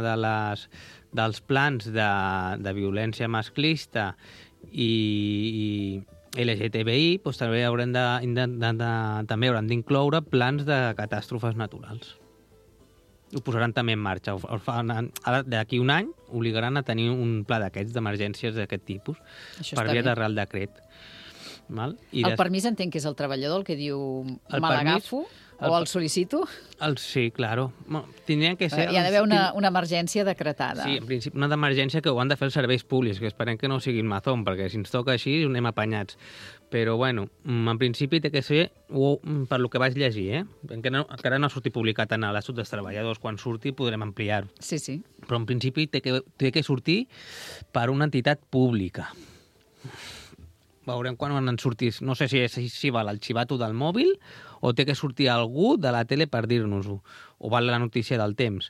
dels plans de violència masclista i LGTBI, doncs també també hauran d'incloure plans de catàstrofes naturals. Ho posaran també en marxa. Ara, d'aquí un any, obligaran a tenir un pla d'aquests, d'emergències d'aquest tipus, per via de Real Decret. Val? El permís entenc que és el treballador el que diu me l'agafo o el sol·licito? Sí, claro. Tindrien que ser... Hi ha d'haver una emergència decretada. Sí, en principi una d'emergència que ho han de fer els serveis públics, que esperem que no sigui el Mazón, perquè si ens toca així anem apanyats. Però, bueno, en principi té que ser, per lo que vaig llegir, encara no ha sortit publicat en l'Estatut dels Treballadors. Quan surti podrem ampliar-ho. Sí, sí. Però en principi té que sortir per una entitat pública. Veurem quan en sortís. No sé si val el xivato del mòbil o té que sortir algú de la tele per dir-nos-ho. O val la notícia del temps.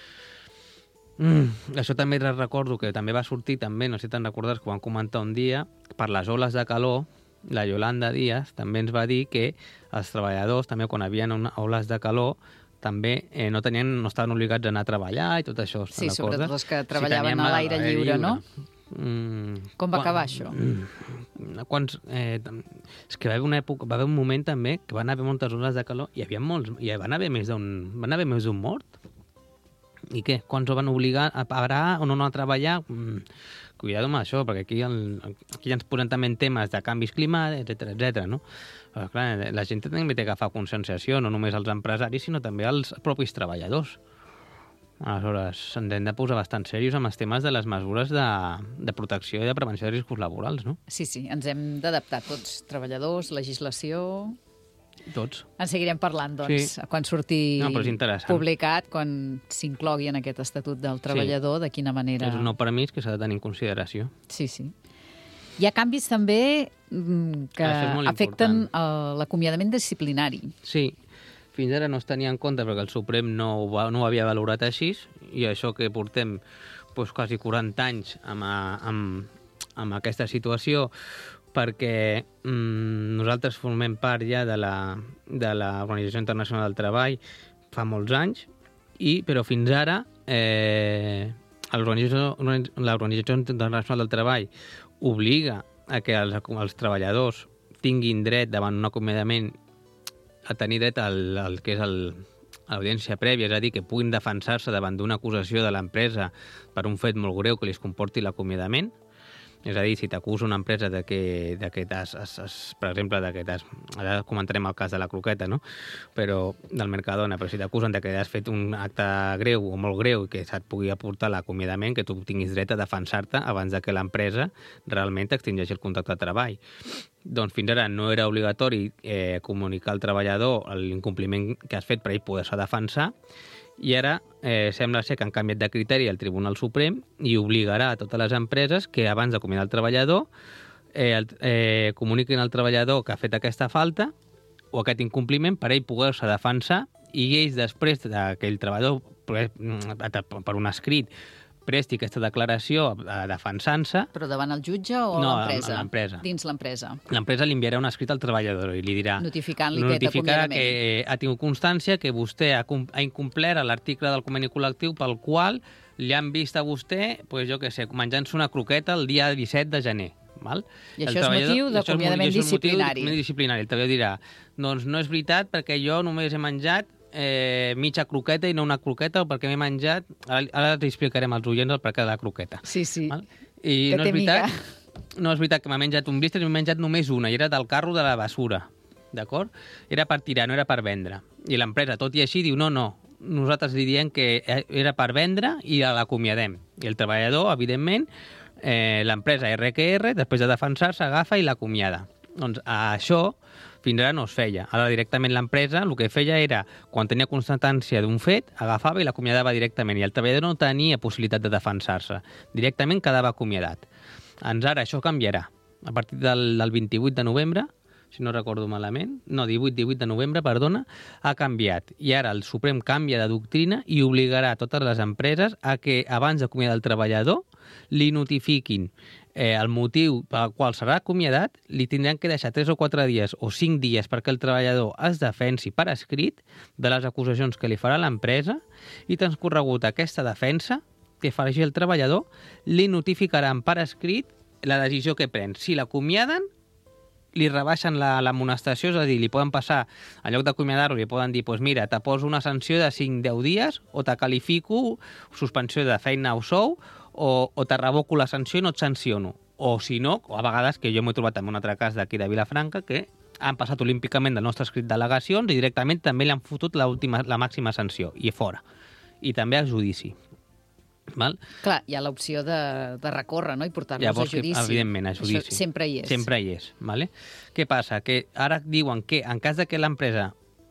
Això també recordo que també va sortir, també, no sé si te'n recordes, que ho van comentar un dia, per les oles de calor, la Yolanda Díaz també ens va dir que els treballadors, també quan havien oles de calor, també no estaven obligats a anar a treballar i tot això. Sí, sobretot els que treballaven a l'aire lliure, no? Com va acabar això? És que va haver un moment també que van haver moltes oles de calor i van haver més d'un mort. I què? Quants ho van obligar a parar o no a treballar? Cuidado amb això, perquè aquí ja ens posem també en temes de canvis climàtics, etc. No? Però, clar, la gent també té que agafar conscienciació, no només els empresaris, sinó també els propis treballadors. Aleshores, ens hem de posar bastant serios amb els temes de les mesures de protecció i de prevenció de riscos laborals, no? Sí, ens hem d'adaptar tots, treballadors, legislació... Tots. En seguirem parlant, doncs, quan surti publicat, quan s'inclogui en aquest Estatut del Treballador, de quina manera... És un nou permís que s'ha de tenir en consideració. Sí. Hi ha canvis també que afecten l'acomiadament disciplinari. Sí. Fins ara no es tenia en compte perquè el Suprem no ho havia valorat així, i això que portem quasi 40 anys amb aquesta situació, perquè nosaltres formem part ja de l'Organització Internacional del Treball fa molts anys, però fins ara l'Organització Internacional del Treball obliga a que els treballadors tinguin dret davant un acomiadament a tenir dret al que és l'audiència prèvia, és a dir, que puguin defensar-se davant d'una acusació de l'empresa per un fet molt greu que li comporti l'acomiadament. És a dir, si t'acusa una empresa de que per exemple, ara comentarem el cas de la croqueta, no? Però del Mercadona, però si t'acusen de que has fet un acte greu o molt greu i que se't pugui aportar l'acomiadament, que tu tinguis dret a defensar-te abans de que l'empresa realment extingeixi el contracte de treball. Doncs fins ara no era obligatori comunicar al treballador l'incompliment que has fet per ell poder-se defensar, i ara sembla ser que han canviat de criteri al Tribunal Suprem i obligarà a totes les empreses que abans d'acomiadar el treballador comuniquin al treballador que ha fet aquesta falta o aquest incompliment per ell poder-se defensar, i ells després que el treballador per un escrit presti aquesta declaració defensant-se... Però davant el jutge o l'empresa? No, l'empresa. Dins l'empresa. L'empresa li enviarà un escrit al treballador i li dirà... Notificant-li aquest acomiadament. Que ha tingut constància que vostè ha incomplert l'article del conveni col·lectiu pel qual li han vist a vostè, jo què sé, menjant-se una croqueta el dia 17 de gener. Val? I això és motiu d'acomiadament disciplinari. El treballador dirà, doncs no és veritat perquè jo només he menjat mitja croqueta i no una croqueta, perquè m'he menjat... Ara t'hi explicarem als oients el perquè de la croqueta. Sí. Val? I no és veritat que m'ha menjat un blister, m'he menjat només una, i era del carro de la basura. D'acord? Era per tirar, no era per vendre. I l'empresa, tot i així, diu no, nosaltres li diem que era per vendre i l'acomiadem. I el treballador, evidentment, l'empresa RQR, després de defensar-se, agafa i l'acomiada. Doncs això fins ara no es feia. Ara directament l'empresa el que feia era, quan tenia constància d'un fet, agafava i l'acomiadava directament, i el treballador no tenia possibilitat de defensar-se. Directament quedava acomiadat. Ara això canviarà. A partir del 28 de novembre, si no recordo malament, 18 de novembre, perdona, ha canviat. I ara el Suprem canvia de doctrina i obligarà totes les empreses a que abans d'acomiadar el treballador li notifiquin el motiu pel qual serà acomiadat, li tindran que deixar 3 o 4 dies o 5 dies perquè el treballador es defensi per escrit de les acusacions que li farà l'empresa, i transcorregut aquesta defensa que faci el treballador, li notificaran per escrit la decisió que pren, si l'acomiaden li rebaixen l'amonestació, és a dir, li poden passar, en lloc d'acomiadar-lo, li poden dir, doncs mira, te poso una sanció de 5-10 dies, o te qualifico suspensió de feina o sou, o te revoco la sanció i no et sanciono. O si no, o a vegades, que jo m'he trobat en un altre cas d'aquí de Vilafranca, que han passat olímpicament del nostre escrit d'al·legacions i directament també li han fotut la màxima sanció, i fora. I també a judici. Val? Clar, hi ha l'opció de recórrer, no?, i portar-los a judici. Evidentment, a judici. Això sempre hi és. Sempre hi és. Vale? Què passa? Que ara diuen que en cas de que l'empresa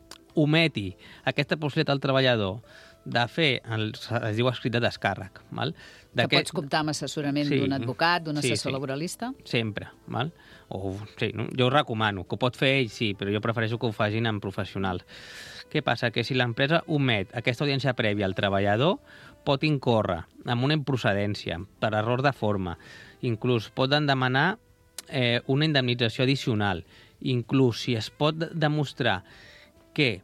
ometi aquesta possibilitat al treballador de fer, es diu escrit de descàrrec. Val? Que pots comptar amb assessorament d'un advocat, d'un assessor laboralista? Sempre. Val? No? Jo ho recomano, que ho pot fer ell, sí, però jo prefereixo que ho facin amb professionals. Què passa? Que si l'empresa omet aquesta audiència prèvia al treballador, pot incórrer amb una improcedència per error de forma. Inclús poden demanar una indemnització addicional. Inclús si es pot demostrar que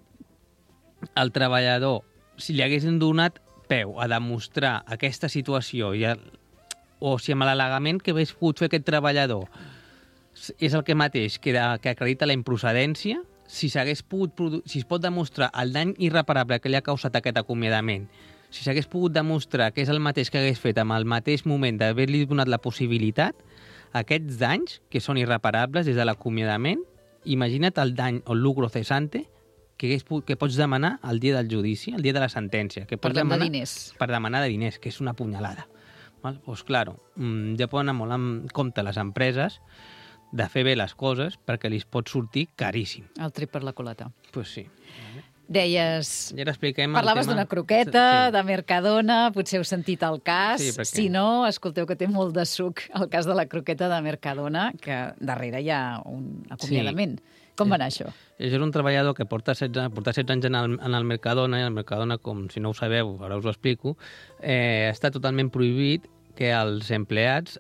el treballador, si li haguessin donat peu a demostrar aquesta situació o si amb l'al·legament que hagués pogut fer aquest treballador és el que mateix que acredita la improcedència, si es pot demostrar el dany irreparable que li ha causat aquest acomiadament, si s'hagués pogut demostrar que és el mateix que hagués fet amb el mateix moment d'haver-li donat la possibilitat, aquests danys, que són irreparables des de l'acomiadament, imagina't el dany o el lucro cesante que pots demanar el dia del judici, el dia de la sentència. Per demanar de diners. Per demanar de diners, que és una punyalada. Doncs, clar, ja poden anar molt en compte les empreses de fer bé les coses perquè li pot sortir caríssim. El tret per la culata. Pues sí. Deies... Ja expliquem parlaves d'una croqueta, de Mercadona, potser heu sentit el cas. Sí, si no, escolteu que té molt de suc el cas de la croqueta de Mercadona, que darrere hi ha un acomiadament. Sí. Com va anar això? Jo era un treballador que porta 16 anys en el Mercadona, i el Mercadona, com si no ho sabeu, ara us ho explico, està totalment prohibit que els empleats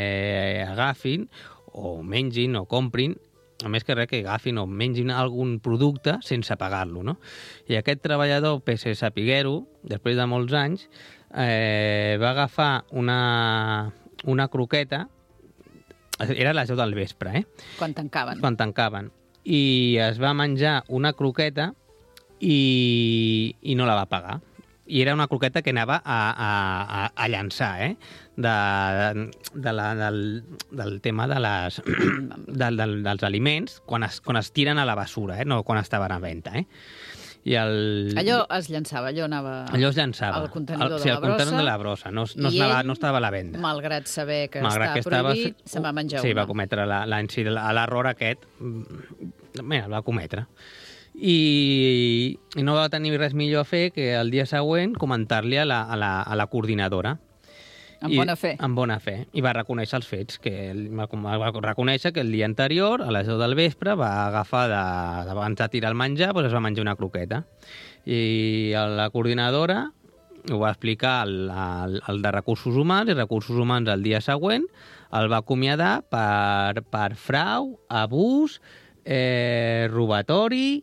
agafin o mengin o comprin, a més que res, que agafin o mengin algun producte sense pagar-lo, no? I aquest treballador, pese a saber-ho, després de molts anys, va agafar una croqueta, era a les 10 del vespre, Quan tancaven. Quan tancaven. I es va menjar una croqueta i no la va pagar. I era una croqueta que anava a llançar, del tema dels aliments quan es tiren a la basura, no quan estaven a venda, I allò es llançava, allò anava... Allò es llançava. Al contenidor de la brossa. Sí, al contenidor de la brossa. No estava a la venda. Malgrat saber que prohibit, se'n va menjar una. Sí, va cometre l'error aquest. Mira, el va cometre. I no va tenir res millor a fer que el dia següent comentar-li a la coordinadora. Amb bona fe. Amb bona fe. I va reconèixer els fets. Va reconèixer que el dia anterior, a les 10 del vespre, va agafar, abans de tirar el menjar, doncs es va menjar una croqueta. I la coordinadora ho va explicar al de Recursos Humans, i Recursos Humans el dia següent el va acomiadar per frau, abús, robatori,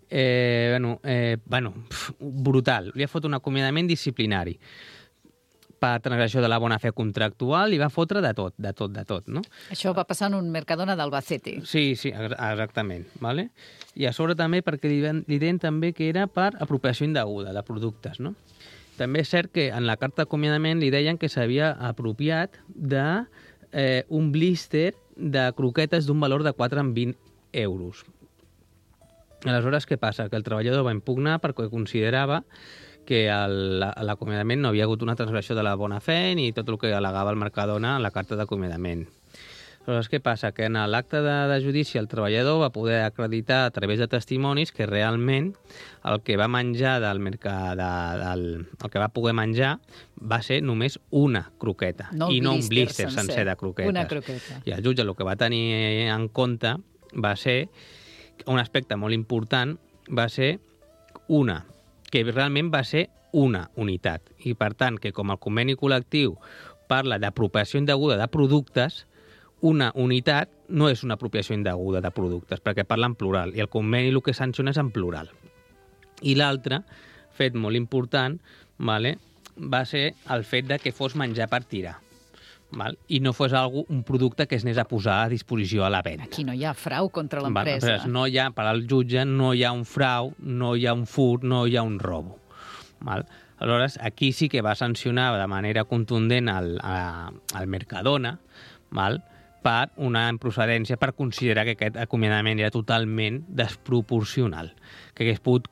brutal. Li ha fot un acomiadament disciplinari per transgressió de la bona fe contractual i va fotre de tot, no? Això va passar en un Mercadona d'Albacete. Sí, exactament. Vale? I a sobre també perquè li deien també que era per apropiació indeguda de productes, no? També és cert que en la carta d'acomiadament li deien que s'havia apropiat d'un blister de croquetes d'un valor de 4,20 euros. Aleshores, què passa? Que el treballador va impugnar perquè considerava que a l'acomiadament no havia hagut una transgressió de la bona fe ni tot el que al·legava el Mercadona en la carta d'acomiadament. Aleshores, què passa? Que en l'acte de judici el treballador va poder acreditar a través de testimonis que realment el que va menjar el que va poder menjar va ser només una croqueta i no un blister sencer de croquetes. Una croqueta. I el jutge el que va tenir en compte va ser un aspecte molt important, va ser que realment va ser una unitat. I, per tant, que com el conveni col·lectiu parla d'apropiació indeguda de productes, una unitat no és una apropiació indeguda de productes, perquè parla en plural, i el conveni el que sanciona és en plural. I l'altre fet molt important va ser el fet de que fos menjar per tirar. val? I no fos un producte que es anés a posar a disposició a la venda. Aquí no hi ha frau contra l'empresa. No hi ha, per al jutge, no hi ha un frau, no hi ha un furt, no hi ha un robo. Val? Aleshores, aquí sí que va sancionar de manera contundent al Mercadona, val? Per una improcedència, per considerar que aquest acomiadament era totalment desproporcional, que hagués pogut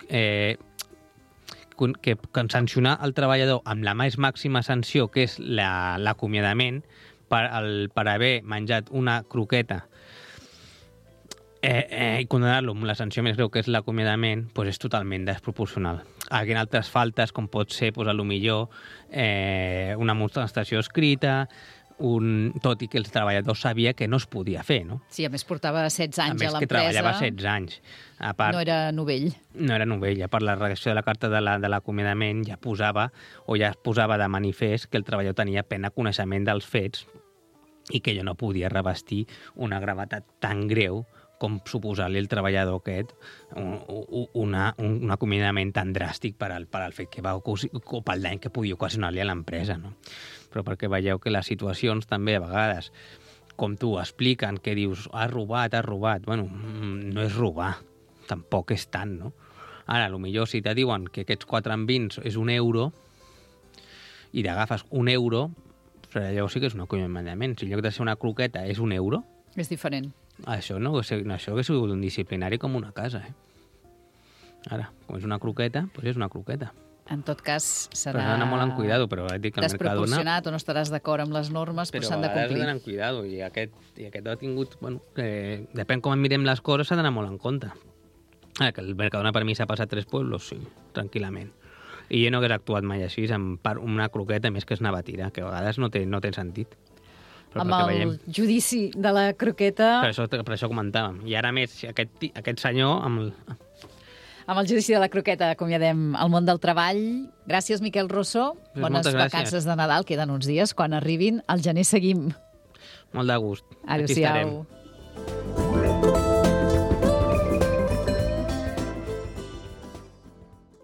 sancionar el treballador amb la més màxima sanció, que és l'acomiadament, per haver menjat una croqueta i condenar-lo amb la sanció més greu, que és l'acomiadament, doncs és totalment desproporcional. Hi ha altres faltes, com pot ser, a lo millor, una amonestació escrita, tot i que el treballador sabia que no es podia fer, no? Sí, a més portava 16 anys a l'empresa. A més que treballava 16 anys. A part, no era novell. No era novell. A part, la redacció de la carta de l'acomiadament ja posava de manifest que el treballador tenia plena coneixement dels fets i que ell no podia revestir una gravetat tan greu com suposar-li al treballador aquest un acomiadament tan dràstic per al fet que va o pel dany que podia ocasionar-li a l'empresa, no? Però perquè veieu que les situacions també a vegades, com tu, expliquen que dius has robat, bueno, no és robar, tampoc és tant, no? Ara, potser si te diuen que aquests 4 envins és €1 i t'agafes €1, però llavors sí que és un acomiadament. Si en lloc de ser una croqueta és €1... És diferent. Això hauria sigut un disciplinari com una casa, Ara, com és una croqueta, doncs és una croqueta. En tot cas, serà... Però s'ha d'anar molt en cuidado, però dic que el Mercadona... Desproporcionat o no estaràs d'acord amb les normes, però s'han de complir. Però a vegades s'ha d'anar en cuidado, i aquest ha tingut... Bueno, depèn com mirem les coses, s'ha d'anar molt en compte. Que el Mercadona per mi s'ha passat 3 pueblos, sí, tranquil·lament. I jo no hagués actuat mai així, amb una croqueta més que es anava a tirar, que a vegades no té sentit. Però amb el judici de la croqueta... Per això comentàvem. I ara més, aquest senyor... Amb el judici de la croqueta acomiadem el món del treball. Gràcies, Miquel Rossó. Bones vacances de Nadal. Queden uns dies. Quan arribin, al gener seguim. Molt de gust. Adéu-siau.